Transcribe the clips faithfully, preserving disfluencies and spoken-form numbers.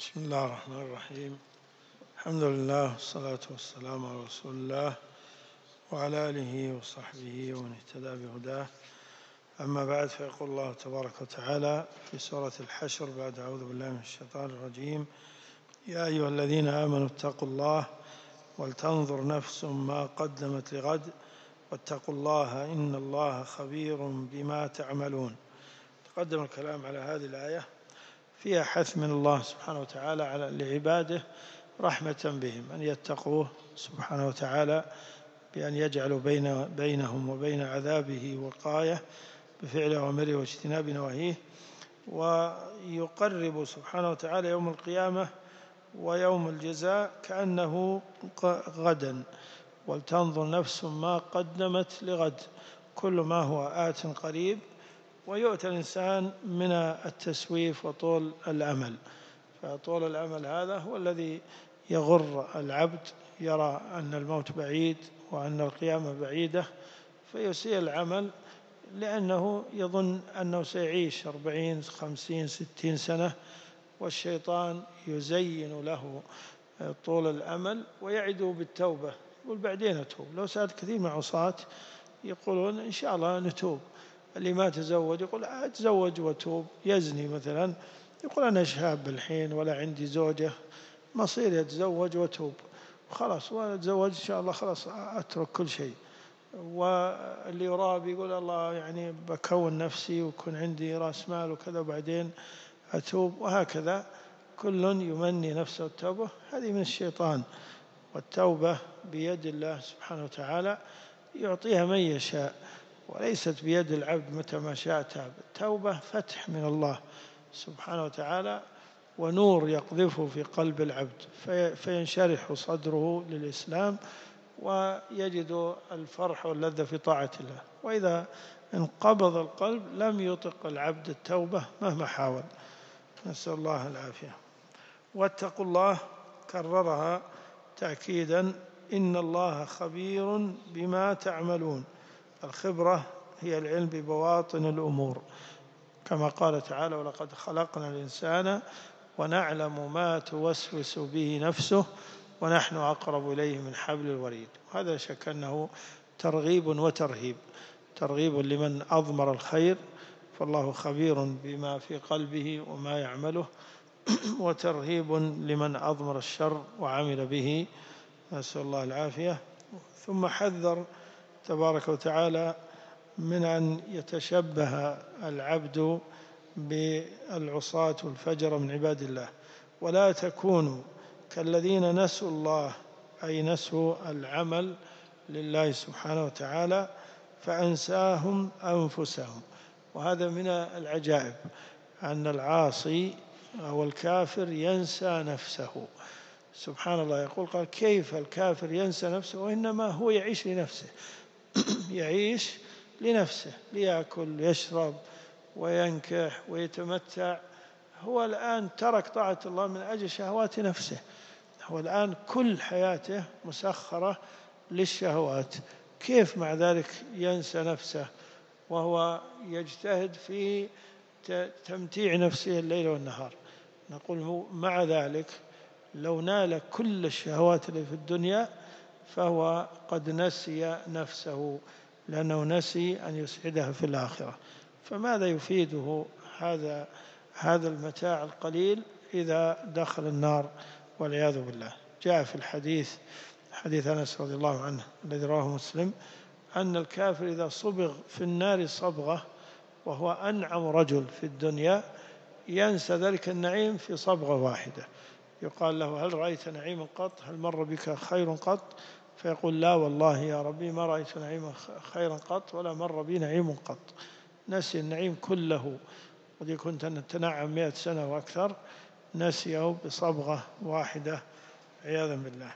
بسم الله الرحمن الرحيم. الحمد لله والصلاة والسلام على رسول الله وعلى آله وصحبه ومن اهتدى بهداه. أما بعد، فيقول الله تبارك وتعالى في سورة الحشر بعد أعوذ بالله من الشيطان الرجيم: يا أيها الذين آمنوا اتقوا الله ولتنظر نفس ما قدمت لغد واتقوا الله إن الله خبير بما تعملون. تقدم الكلام على هذه الآية، فيها حث من الله سبحانه وتعالى على لعباده رحمة بهم أن يتقوه سبحانه وتعالى بأن يجعلوا بين بينهم وبين عذابه وقاية بفعل أوامره واجتناب نواهيه، ويقرب سبحانه وتعالى يوم القيامة ويوم الجزاء كأنه غدا. ولتنظر نفس ما قدمت لغد، كل ما هو آت قريب، ويؤتى الإنسان من التسويف وطول الأمل. فطول الأمل هذا هو الذي يغر العبد، يرى أن الموت بعيد وأن القيامة بعيدة فيسيء العمل، لأنه يظن أنه سيعيش أربعين خمسين ستين سنة، والشيطان يزين له طول الأمل ويعده بالتوبة، يقول بعدين أتوب. لو سألت كثير من عصاة يقولون إن شاء الله نتوب. اللي ما تزوج يقول أتزوج وأتوب. يزني مثلا يقول أنا شاب الحين ولا عندي زوجة، مصير يتزوج وأتوب خلاص، وأتزوج إن شاء الله خلاص أترك كل شيء. واللي يراب يقول الله يعني بكون نفسي ويكون عندي رأس مال وكذا وبعدين أتوب، وهكذا كل يمني نفسه التوبة. هذه من الشيطان، والتوبة بيد الله سبحانه وتعالى يعطيها من يشاء، وليست بيد العبد متى ما شاء تاب. التوبة فتح من الله سبحانه وتعالى ونور يقذفه في قلب العبد فينشرح صدره للإسلام ويجد الفرح واللذة في طاعة الله. وإذا انقبض القلب لم يطق العبد التوبة مهما حاول، نسأل الله العافية. واتقوا الله كررها تأكيدا: إن الله خبير بما تعملون. الخبرة هي العلم ببواطن الأمور، كما قال تعالى: ولقد خلقنا الإنسان ونعلم ما توسوس به نفسه ونحن أقرب إليه من حبل الوريد. وهذا شك أنه ترغيب وترهيب. ترغيب لمن أضمر الخير فالله خبير بما في قلبه وما يعمله، وترهيب لمن أضمر الشر وعمل به، نسأل الله العافية. ثم حذر تبارك وتعالى من أن يتشبه العبد بالعصاة والفجر من عباد الله: ولا تكونوا كالذين نسوا الله، أي نسوا العمل لله سبحانه وتعالى فأنساهم أنفسهم. وهذا من العجائب أن العاصي أو الكافر ينسى نفسه. سبحان الله، يقول قال: كيف الكافر ينسى نفسه وإنما هو يعيش لنفسه يعيش لنفسه ليأكل يشرب وينكح ويتمتع. هو الآن ترك طاعة الله من أجل شهوات نفسه. هو الآن كل حياته مسخرة للشهوات، كيف مع ذلك ينسى نفسه وهو يجتهد في تمتيع نفسه الليل والنهار؟ نقول مع ذلك لو نال كل الشهوات اللي في الدنيا فهو قد نسي نفسه، لأنه نسي أن يسعدها في الآخرة. فماذا يفيده هذا هذا المتاع القليل إذا دخل النار والعياذ بالله؟ جاء في الحديث حديث أنس رضي الله عنه الذي رواه مسلم أن الكافر إذا صبغ في النار صبغة وهو أنعم رجل في الدنيا ينسى ذلك النعيم في صبغة واحدة. يقال له: هل رأيت نعيما قط؟ هل مر بك خير قط؟ فيقول: لا والله يا ربي ما رأيت نعيما خيرا قط ولا مر بي نعيم قط. نسي النعيم كله، وذي كنت أن تنعم مئة سنة وأكثر، نسيه بصبغة واحدة عياذا بالله.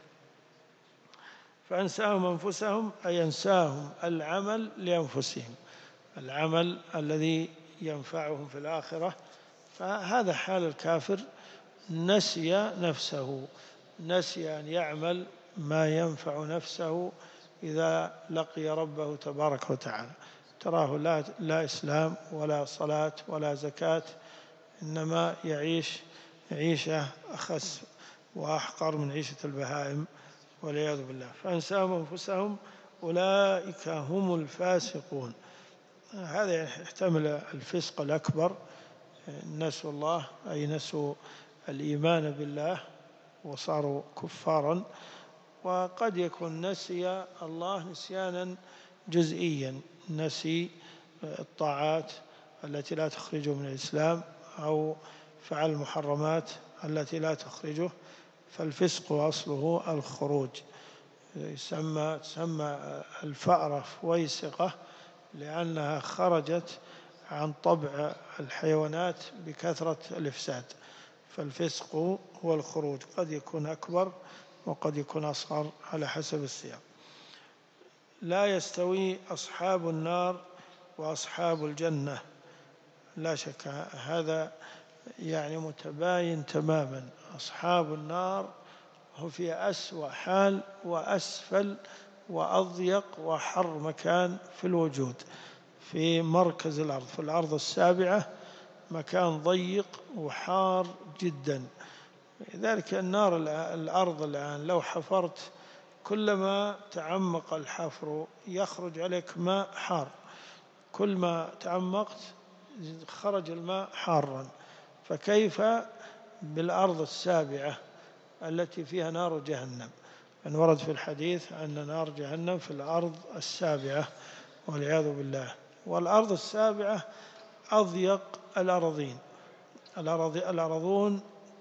فأنساهم أنفسهم أي أنساهم العمل لأنفسهم، العمل الذي ينفعهم في الآخرة. فهذا حال الكافر، نسي نفسه، نسي أن يعمل ما ينفع نفسه إذا لقي ربه تبارك وتعالى. تراه لا, لا إسلام ولا صلاة ولا زكاة، إنما يعيش عيشة أخس وأحقر من عيشة البهائم والعياذ بالله. فأنساهم أنفسهم أولئك هم الفاسقون. هذا يحتمل الفسق الأكبر، نسوا الله أي نسوا الإيمان بالله وصاروا كفارا، وقد يكون نسي الله نسيانا جزئيا، نسي الطاعات التي لا تخرجه من الإسلام أو فعل المحرمات التي لا تخرجه، فالفسق أصله الخروج. يسمى تسمى الفأرة فويسقة لأنها خرجت عن طبع الحيوانات بكثرة الإفساد. فالفسق هو الخروج، قد يكون أكبر وقد يكون أصغر على حسب السياق. لا يستوي أصحاب النار وأصحاب الجنة، لا شك هذا يعني متباين تماما. أصحاب النار هم في أسوأ حال وأسفل وأضيق وحر مكان في الوجود، في مركز الأرض، في الأرض السابعة، مكان ضيق وحار جدا. لذلك النار الأرض الآن لو حفرت كلما تعمق الحفر يخرج عليك ماء حار، كل ما تعمقت خرج الماء حارا، فكيف بالأرض السابعة التي فيها نار جهنم؟ أن ورد في الحديث أن نار جهنم في الأرض السابعة والعياذ بالله. والأرض السابعة أضيق الأراضين، الأرضون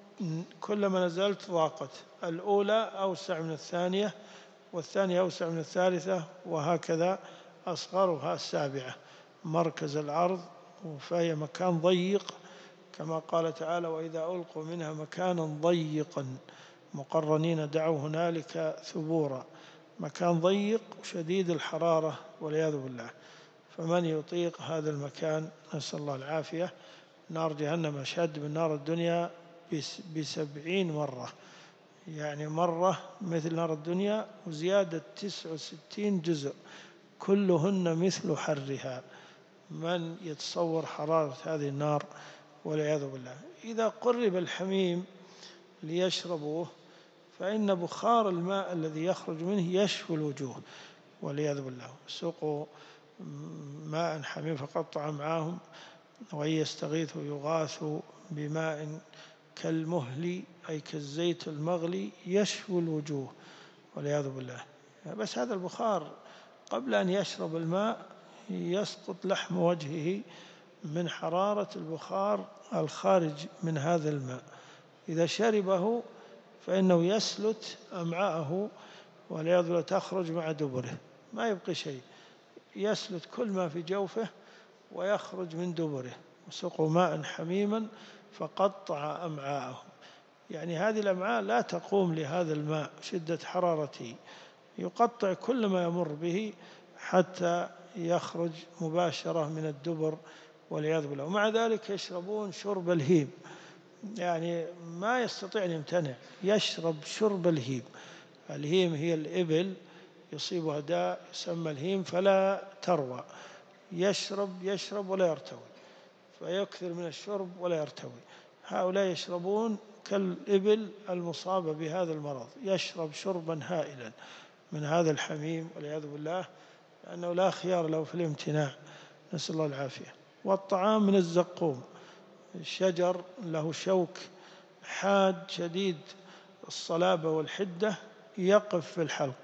كلما نزلت ضاقت، الأولى أوسع من الثانية والثانية أوسع من الثالثة، وهكذا أصغرها السابعة مركز الأرض، فهي مكان ضيق كما قال تعالى: وإذا ألقوا منها مكانا ضيقا مقرنين دعوا هنالك ثبورا. مكان ضيق شديد الحرارة والعياذ بالله، فمن يطيق هذا المكان؟ نسأل الله العافية. نار جهنم أشد من نار الدنيا بسبعين مرة، يعني مرة مثل نار الدنيا وزيادة تسع وستين جزء، كلهن مثل حرها. من يتصور حرارة هذه النار والعياذ بالله؟ إذا قرب الحميم ليشربوه فإن بخار الماء الذي يخرج منه يشوي الوجوه والعياذ بالله. سقوا ماء حميم فقطع أمعاهم وإن يستغيثوا يغاثوا بماء كالمهل أي كالزيت المغلي يشوي الوجوه والعياذ بالله. بس هذا البخار قبل أن يشرب الماء يسقط لحم وجهه من حرارة البخار الخارج من هذا الماء. إذا شربه فإنه يسلت أمعاءه والعياذ بالله، تخرج مع دبره، ما يبقي شيء، يسلت كل ما في جوفه ويخرج من دبره. وسقوا ماء حميما فقطع أمعاءهم، يعني هذه الأمعاء لا تقوم لهذا الماء، شدة حرارته يقطع كل ما يمر به حتى يخرج مباشرة من الدبر والعياذ بالله. ومع ذلك يشربون شرب الهيم، يعني ما يستطيع أن يمتنع، يشرب شرب الهيم. الهيم هي الإبل يصيبها داء يسمى الهيم فلا تروى، يشرب يشرب ولا يرتوي، فيكثر من الشرب ولا يرتوي. هؤلاء يشربون كالإبل المصابة بهذا المرض، يشرب شربا هائلا من هذا الحميم والعياذ بالله، لأنه لا خيار له في الامتناع، نسأل الله العافية. والطعام من الزقوم، شجر له شوك حاد شديد الصلابة والحدة يقف في الحلق.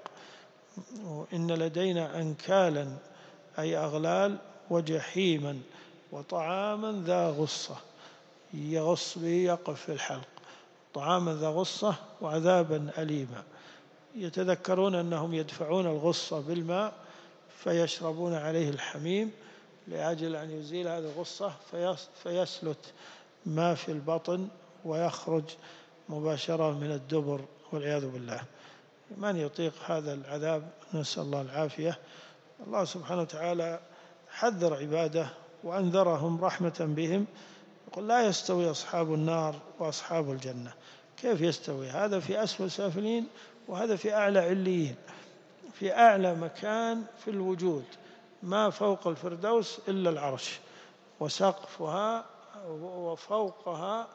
وإن لدينا أنكالا أي أغلال وجحيما وطعاما ذا غصة، يغص به يقف في الحلق، طعاما ذا غصة وعذابا أليما. يتذكرون أنهم يدفعون الغصة بالماء فيشربون عليه الحميم لأجل أن يزيل هذه الغصة فيسلت ما في البطن ويخرج مباشرة من الدبر والعياذ بالله. من يطيق هذا العذاب؟ نسأل الله العافية. الله سبحانه وتعالى حذر عباده وأنذرهم رحمة بهم، يقول: لا يستوي أصحاب النار وأصحاب الجنة. كيف يستوي؟ هذا في أسفل سافلين وهذا في أعلى عليين، في أعلى مكان في الوجود، ما فوق الفردوس إلا العرش وسقفها وفوقها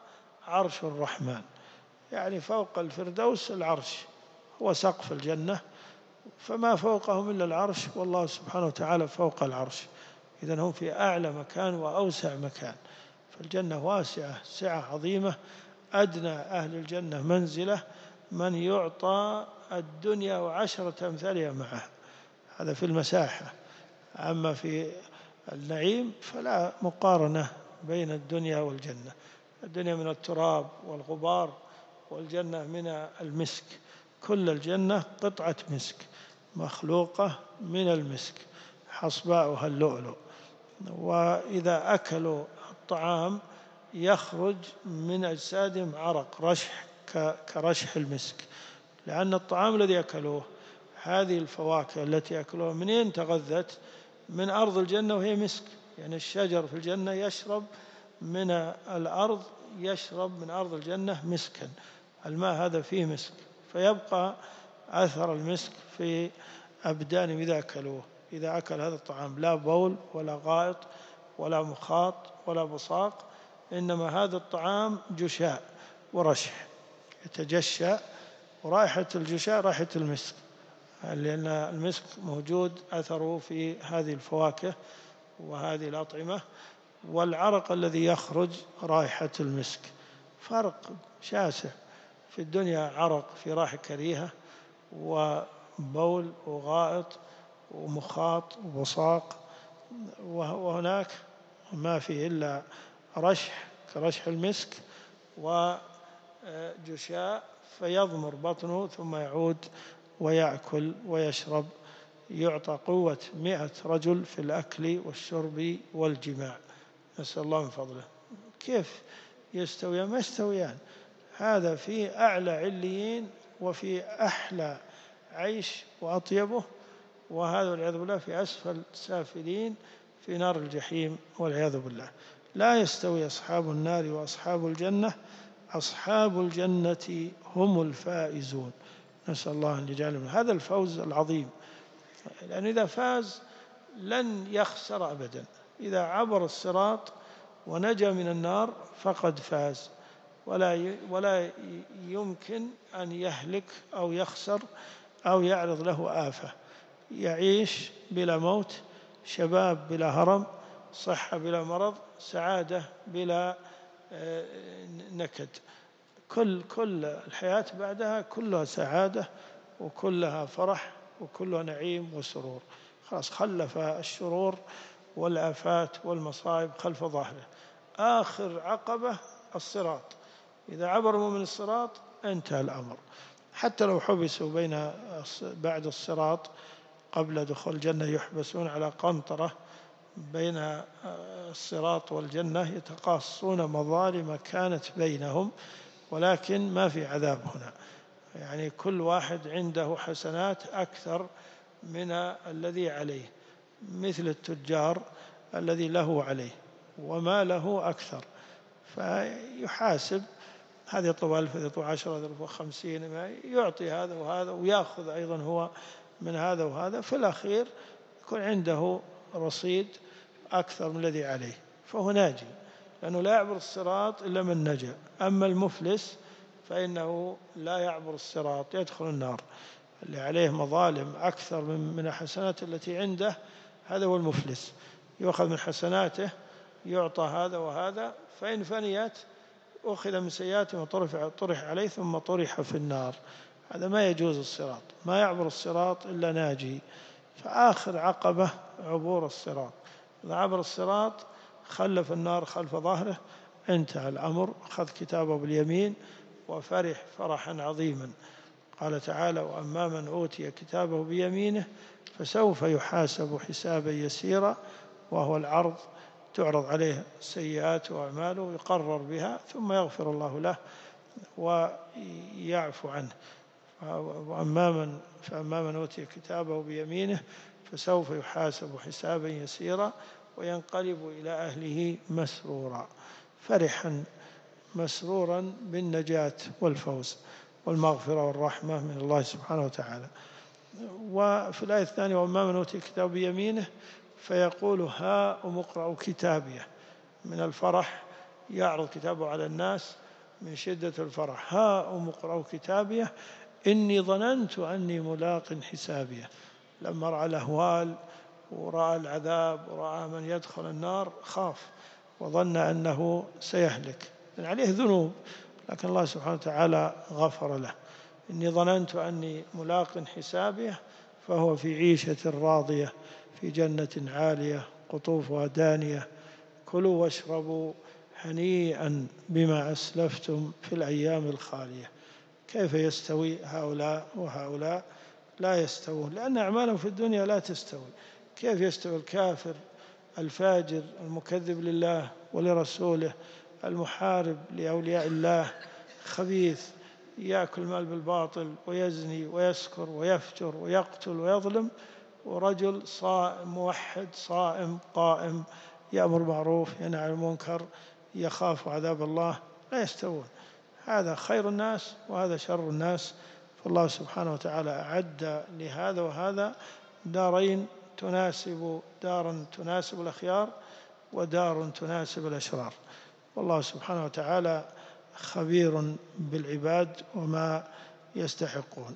عرش الرحمن، يعني فوق الفردوس العرش هو سقف الجنة، فما فوقهم إلا العرش، والله سبحانه وتعالى فوق العرش، إذن هم في أعلى مكان وأوسع مكان. فالجنة واسعة سعة عظيمة. أدنى أهل الجنة منزلة من يعطى الدنيا وعشرة أمثالها معه، هذا في المساحة. أما في النعيم فلا مقارنة بين الدنيا والجنة. الدنيا من التراب والغبار، والجنة من المسك. كل الجنة قطعة مسك مخلوقة من المسك، حصباؤها اللؤلؤ. وإذا أكلوا الطعام يخرج من أجسادهم عرق رشح كرشح المسك، لأن الطعام الذي أكلوه، هذه الفواكه التي أكلوها، منين تغذت؟ من أرض الجنة وهي مسك. يعني الشجر في الجنة يشرب من الأرض، يشرب من أرض الجنة مسكا، الماء هذا فيه مسك، فيبقى أثر المسك في أبدانهم إذا أكلوه. إذا أكل هذا الطعام لا بول ولا غائط ولا مخاط ولا بصاق، إنما هذا الطعام جشاء ورشح يتجشى، ورائحة الجشاء رائحة المسك، لأن المسك موجود أثره في هذه الفواكه وهذه الأطعمة، والعرق الذي يخرج رائحة المسك. فرق شاسع. في الدنيا عرق في رائحة كريهة، وبول وغائط ومخاط وبصاق، وهناك ما فيه إلا رشح كرشح المسك وجشاء، فيضمر بطنه ثم يعود ويأكل ويشرب، يعطى قوة مئة رجل في الأكل والشرب والجماع، نسأل الله من فضله. كيف يستويان؟ ما يستويان. هذا في أعلى عليين وفي أحلى عيش وأطيبه، وهذا والعياذ بالله في أسفل سافلين في نار الجحيم والعياذ بالله. لا يستوي أصحاب النار وأصحاب الجنة، أصحاب الجنة هم الفائزون، نسأل الله أن يجعلنا من هذا الفوز العظيم. لأن إذا فاز لن يخسر أبدا. إذا عبر الصراط ونجا من النار فقد فاز، ولا ولا يمكن أن يهلك أو يخسر أو يعرض له آفة. يعيش بلا موت، شباب بلا هرم، صحة بلا مرض، سعادة بلا نكد. كل كل الحياة بعدها كلها سعادة وكلها فرح وكلها نعيم وسرور. خلاص خلف الشرور والآفات والمصائب خلف ظهره. آخر عقبة الصراط، إذا عبروا من الصراط انتهى الأمر. حتى لو حبسوا بين بعد الصراط قبل دخول الجنة، يحبسون على قنطرة بين الصراط والجنة، يتقاصون مظالم كانت بينهم، ولكن ما في عذاب هنا. يعني كل واحد عنده حسنات أكثر من الذي عليه، مثل التجار الذي له عليه وما له أكثر، فيحاسب، هذا يطلب ألف، هذا يطلب عشرة، هذا يطلب خمسين، يعطي هذا وهذا ويأخذ أيضا هو من هذا وهذا، في الأخير يكون عنده رصيد أكثر من الذي عليه، فهو ناجي، لأنه لا يعبر الصراط إلا من نجا. أما المفلس فإنه لا يعبر الصراط، يدخل النار. اللي عليه مظالم أكثر من من الحسنات التي عنده، هذا هو المفلس، يؤخذ من حسناته يعطى هذا وهذا، فإن فنيت أخذ من سيئاته وطرح طرح عليه ثم طرح في النار. هذا ما يجوز الصراط، ما يعبر الصراط إلا ناجي. فآخر عقبة عبور الصراط، إذا عبر الصراط خلف النار خلف ظهره، انتهى الأمر، أخذ كتابه باليمين وفرح فرحا عظيما. قال تعالى: وأما من أوتي كتابه بيمينه فسوف يحاسب حسابا يسيرا، وهو العرض، تعرض عليه سيئات وأعماله يقرر بها ثم يغفر الله له ويعفو عنه. وأما من فأما من أوتي كتابه بيمينه فسوف يحاسب حسابا يسيرا وينقلب إلى أهله مسرورا، فرحا مسرورا بالنجاة والفوز والمغفرة والرحمة من الله سبحانه وتعالى. وفي الآية الثانية: وأما من أوتي كتابه بيمينه فيقول هاؤم اقرءوا كتابيه، من الفرح يعرض كتابه على الناس من شدة الفرح: هاؤم اقرءوا كتابيه إني ظننت أني ملاق حسابيه. لما رأى الأهوال ورأى العذاب ورأى من يدخل النار خاف وظن أنه سيهلك، لأن عليه ذنوب، لكن الله سبحانه وتعالى غفر له. إني ظننت أني ملاق حسابيه فهو في عيشة راضية في جنة عالية قطوفها دانية كلوا واشربوا هنيئا بما أسلفتم في الأيام الخالية. كيف يستوي هؤلاء وهؤلاء؟ لا يستوون، لأن أعمالهم في الدنيا لا تستوي. كيف يستوي الكافر الفاجر المكذب لله ولرسوله المحارب لأولياء الله خبيث يأكل المال بالباطل ويزني ويسكر ويفجر ويقتل ويظلم، ورجل صائم موحد صائم قائم يأمر بالمعروف ينهى عن المنكر يخاف عذاب الله؟ لا يستوون. هذا خير الناس وهذا شر الناس. فالله سبحانه وتعالى أعد لهذا وهذا دارين تناسب دارا تناسب الأخيار ودار تناسب الأشرار. والله سبحانه وتعالى خبير بالعباد وما يستحقون.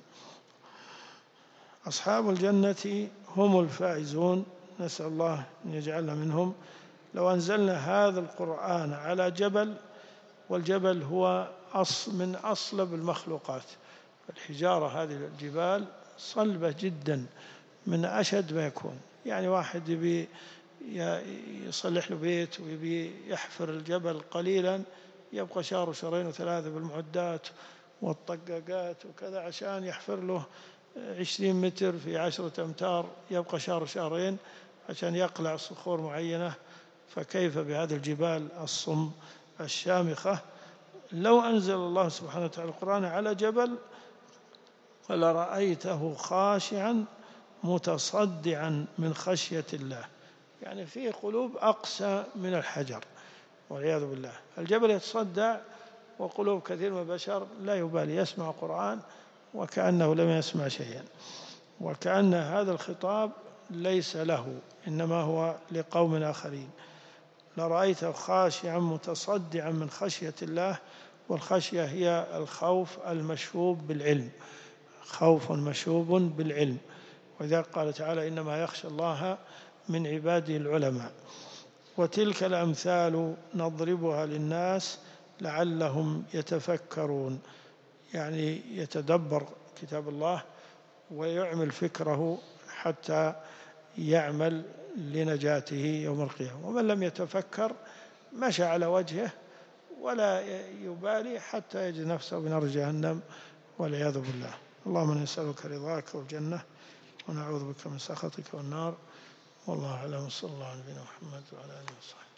أصحاب الجنة هم الفائزون، نسأل الله أن يجعلنا منهم. لو أنزلنا هذا القرآن على جبل، والجبل هو أصل من أصلب المخلوقات، الحجارة هذه الجبال صلبة جدا من أشد ما يكون. يعني واحد يبي يصلح له بيت ويبي يحفر الجبل قليلا يبقى شهر وشهرين وثلاثة بالمعدات والطقاقات وكذا عشان يحفر له عشرين متر في عشرة أمتار، يبقى شهر وشهرين عشان يقلع صخور معينة. فكيف بهذه الجبال الصم الشامخة؟ لو أنزل الله سبحانه وتعالى القرآن على جبل فلرأيته خاشعا متصدعا من خشية الله، يعني فيه قلوب أقسى من الحجر والعياذ بالله. الجبل يتصدع وقلوب كثير من البشر لا يبالي، يسمع القرآن وكأنه لم يسمع شيئا، وكأن هذا الخطاب ليس له إنما هو لقوم آخرين. لرأيته خاشعا متصدعا من خشية الله، والخشية هي الخوف المشوب بالعلم، خوف مشوب بالعلم. وإذا قال تعالى إنما يخشى الله من عباده العلماء. وتلك الأمثال نضربها للناس لعلهم يتفكرون، يعني يتدبر كتاب الله ويعمل فكره حتى يعمل لنجاته يوم القيامة. ومن لم يتفكر مشى على وجهه ولا يبالي حتى يجد نفسه بنار جهنم والعياذ بالله. اللهم نسألك رضاك والجنة ونعوذ بك من سخطك والنار. والله أعلم. صلى الله على نبينا محمد وعلى آله وصحبه.